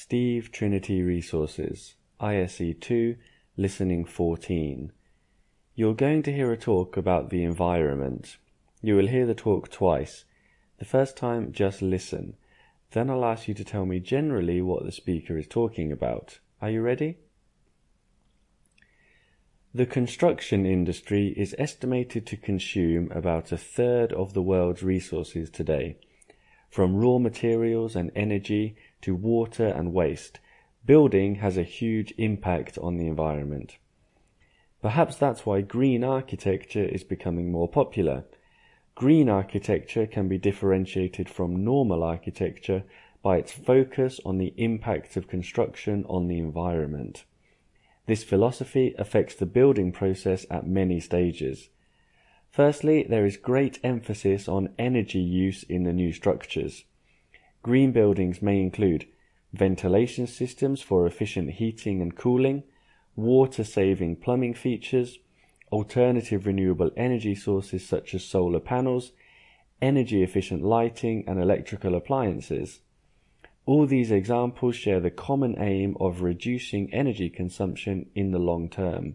Steve Trinity Resources, ISE 2, Listening 14. You're going to hear a talk about the environment. You will hear the talk twice. The first time, just listen. Then I'll ask you to tell me generally what the speaker is talking about. Are you ready? The construction industry is estimated to consume about a third of the world's resources today. From raw materials and energy to water and waste, building has a huge impact on the environment. Perhaps that's why green architecture is becoming more popular. Green architecture can be differentiated from normal architecture by its focus on the impact of construction on the environment. This philosophy affects the building process at many stages. Firstly, there is great emphasis on energy use in the new structures. Green buildings may include ventilation systems for efficient heating and cooling, water-saving plumbing features, alternative renewable energy sources such as solar panels, energy-efficient lighting and electrical appliances. All these examples share the common aim of reducing energy consumption in the long term.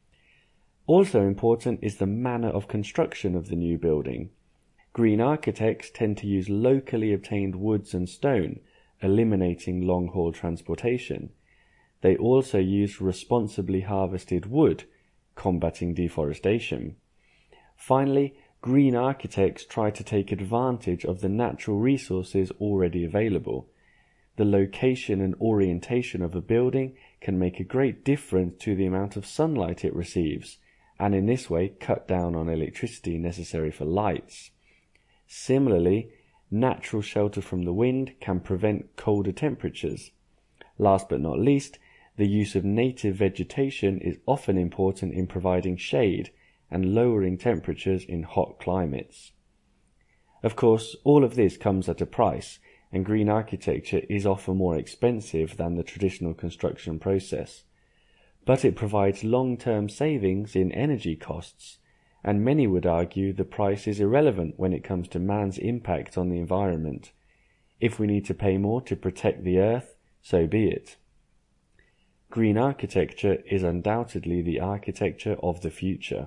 Also important is the manner of construction of the new building. Green architects tend to use locally obtained woods and stone, eliminating long-haul transportation. They also use responsibly harvested wood, combating deforestation. Finally, green architects try to take advantage of the natural resources already available. The location and orientation of a building can make a great difference to the amount of sunlight it receives, and in this way cut down on electricity necessary for lights. Similarly, natural shelter from the wind can prevent colder temperatures. Last but not least, the use of native vegetation is often important in providing shade and lowering temperatures in hot climates. Of course, all of this comes at a price, and green architecture is often more expensive than the traditional construction process. But it provides long-term savings in energy costs, and many would argue the price is irrelevant when it comes to man's impact on the environment. If we need to pay more to protect the earth, so be it. Green architecture is undoubtedly the architecture of the future.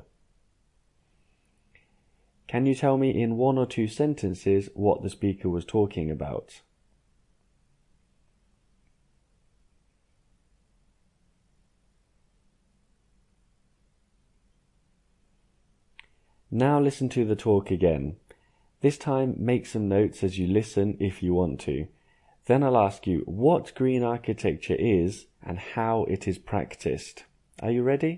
Can you tell me in 1 or 2 sentences what the speaker was talking about? Now listen to the talk again. This time make some notes as you listen if you want to. Then I'll ask you what green architecture is and how it is practiced. Are you ready?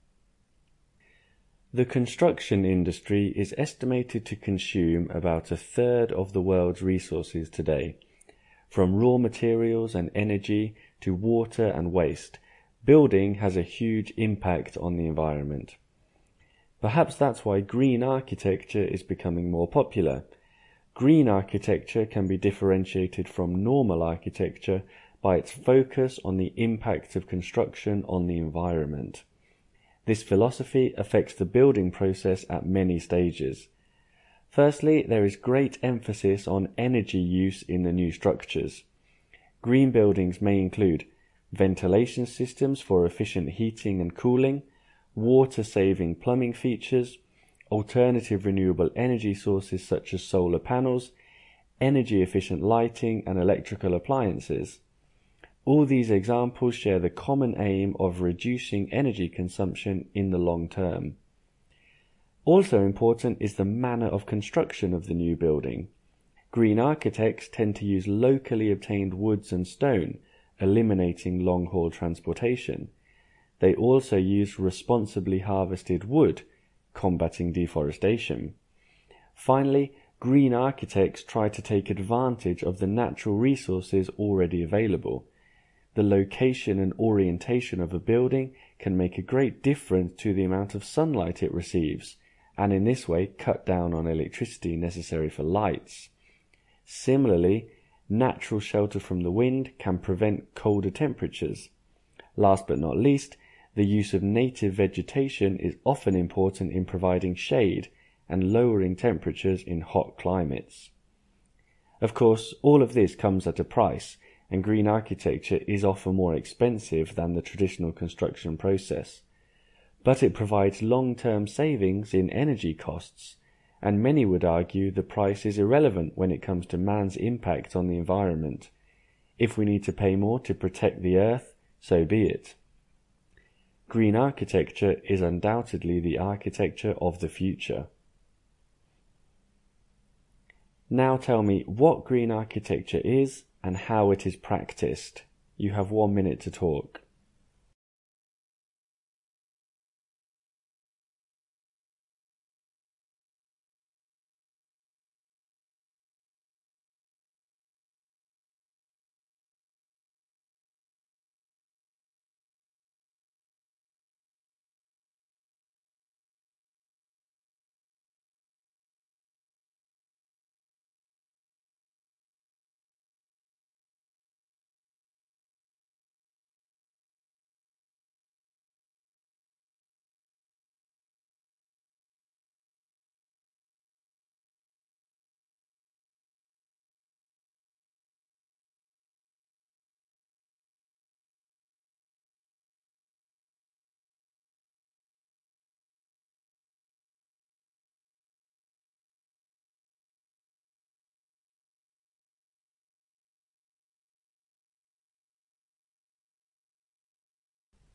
The construction industry is estimated to consume about a third of the world's resources today. From raw materials and energy to water and waste, building has a huge impact on the environment. Perhaps that's why green architecture is becoming more popular. Green architecture can be differentiated from normal architecture by its focus on the impact of construction on the environment. This philosophy affects the building process at many stages. Firstly, there is great emphasis on energy use in the new structures. Green buildings may include ventilation systems for efficient heating and cooling, water-saving plumbing features, alternative renewable energy sources such as solar panels, energy-efficient lighting and electrical appliances. All these examples share the common aim of reducing energy consumption in the long term. Also important is the manner of construction of the new building. Green architects tend to use locally obtained woods and stone, eliminating long-haul transportation. They also use responsibly harvested wood, combating deforestation. Finally, green architects try to take advantage of the natural resources already available. The location and orientation of a building can make a great difference to the amount of sunlight it receives, and in this way cut down on electricity necessary for lights. Similarly, natural shelter from the wind can prevent colder temperatures. Last but not least, the use of native vegetation is often important in providing shade and lowering temperatures in hot climates. Of course, all of this comes at a price, and green architecture is often more expensive than the traditional construction process. But it provides long-term savings in energy costs, and many would argue the price is irrelevant when it comes to man's impact on the environment. If we need to pay more to protect the earth, so be it. Green architecture is undoubtedly the architecture of the future. Now tell me what green architecture is and how it is practiced. You have 1 minute to talk.